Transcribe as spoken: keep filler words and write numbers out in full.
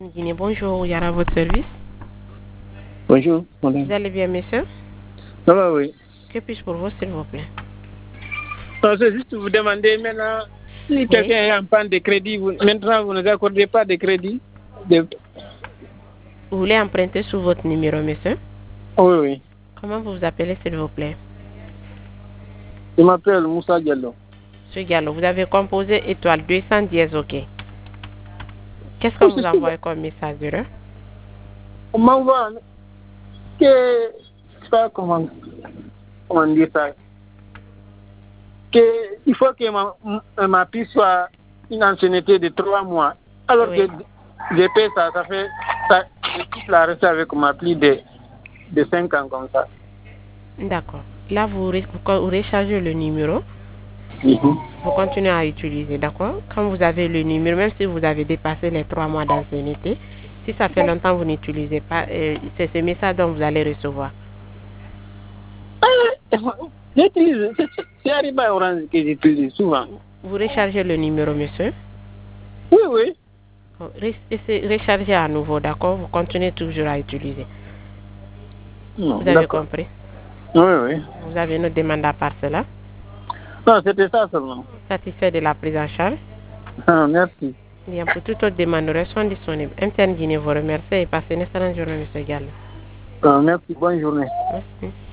Guinée, bonjour, Yara, à votre service. Bonjour, madame. Vous allez bien, monsieur? Ça va, oui. Que puis-je pour vous, s'il vous plaît? Non, c'est juste vous demander maintenant, si Oui. quelqu'un est en panne de crédit, vous, maintenant vous ne nous accordez pas de crédit de... Vous voulez emprunter sur votre numéro, monsieur? Oui, oui. Comment vous vous appelez, s'il vous plaît? Je m'appelle Moussa Diallo. Monsieur Gallo, vous avez composé étoile deux cent dix, ok. Qu'est-ce qu'on Oh, vous c'est envoie comme message d'erreur? On m'envoie que... Je sais pas comment, comment dire ça. Que il faut que ma, ma piste soit une ancienneté de trois mois. Alors Oui. que j'ai payé ça, ça fait... Ça, je quitte la reste avec ma pli de, de cinq ans comme ça. D'accord. Là, vous, ré- vous rechargez le numéro. Mhm. Vous continuez à utiliser, d'accord? Quand vous avez le numéro, même si vous avez dépassé les trois mois d'ancienneté, si ça fait longtemps que vous n'utilisez pas, euh, c'est ce message dont vous allez recevoir. J'utilise, c'est Ariba Orange que j'utilise souvent. Vous rechargez le numéro, monsieur. Oui, oui. Ré- essayez- Rechargez à nouveau, d'accord? Vous continuez toujours à utiliser. Non, Vous avez d'accord. compris? Oui, oui. Vous avez une demande à part cela. Non, c'était ça seulement. Satisfait de la prise en charge? Ah, merci. Bien, pour toute autre demande, nous restons disponibles. M T N Guinée vous remercie et passez une excellente journée, monsieur Gallo. Ah, merci, bonne journée. Merci.